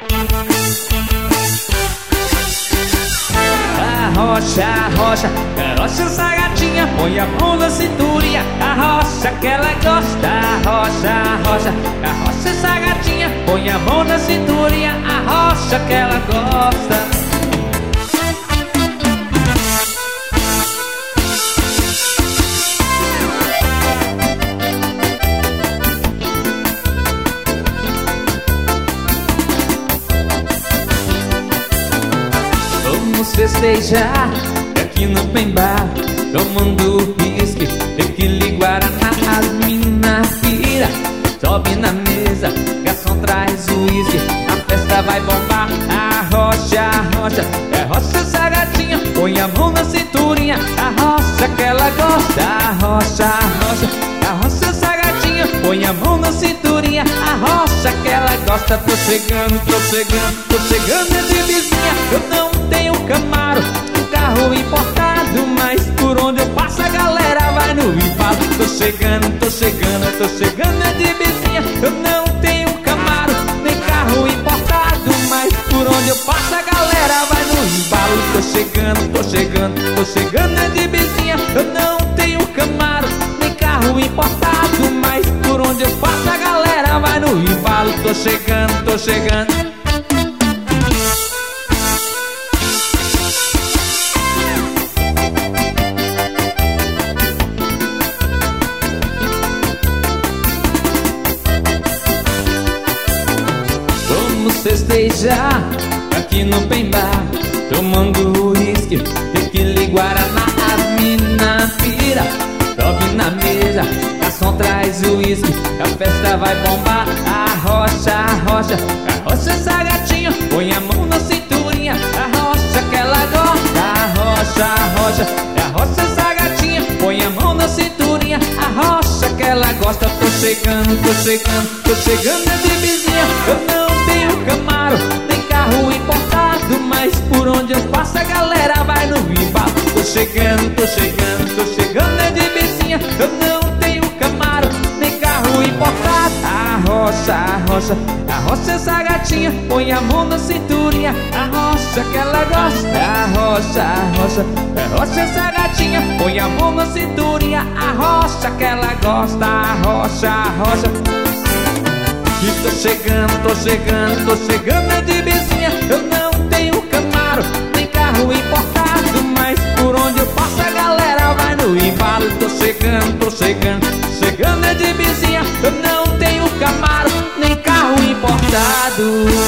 Arrocha, arrocha essa gatinha, põe a mão na cinturinha, arrocha que ela gosta. Arrocha essa gatinha, põe a mão na cinturinha, arrocha que ela gosta. Vamos festejar aqui no Pembar, tomando uísque, tequila, guaraná. As mina pira, sobe na mesa, garçom traz o uísque, a festa vai bombar. Arrocha essa gatinha, põe a mão na cinturinha, arrocha que ela gosta. Arrocha essa gatinha, põe a mão na cinturinha, arrocha que ela gosta. Tô chegando é de vizinha. Eu não tenho Camaro, um carro importado, mas por onde eu passo a galera vai no embalo. Tô chegando é de vizinha. Eu não tenho Camaro, nem carro importado, mas por onde eu passo a galera vai no embalo. Tô chegando é de vizinha. Eu não tenho Camaro, nem carro importado, mas por onde eu passo a galera vai no embalo. Tô chegando. Vamos festejar aqui no Pembar, tomando uísque, tequila, guaraná. As mina pira, sobe na mesa, garçom traz o uísque, a festa vai bombar. Arrocha essa gatinha, põe a mão na cinturinha, arrocha que ela gosta. Arrocha essa gatinha, põe a mão na cinturinha, arrocha que ela gosta. Tô chegando é de vizinha. Eu não tenho Camaro, nem carro importado, mas por onde eu passo a galera vai no embalo. Tô chegando é de vizinha. Eu não tenho Camaro, nem carro importado. Arrocha essa gatinha, põe a mão na cinturinha, arrocha que ela gosta. Arrocha essa gatinha, põe a mão na cinturinha, arrocha que ela gosta. Arrocha. E tô chegando é de vizinha. Eu não tenho Camaro, nem carro importado, mas por onde eu passo a galera vai no embalo. Tô chegando é de vizinha. Eu não tenho Camaro, nem carro importado.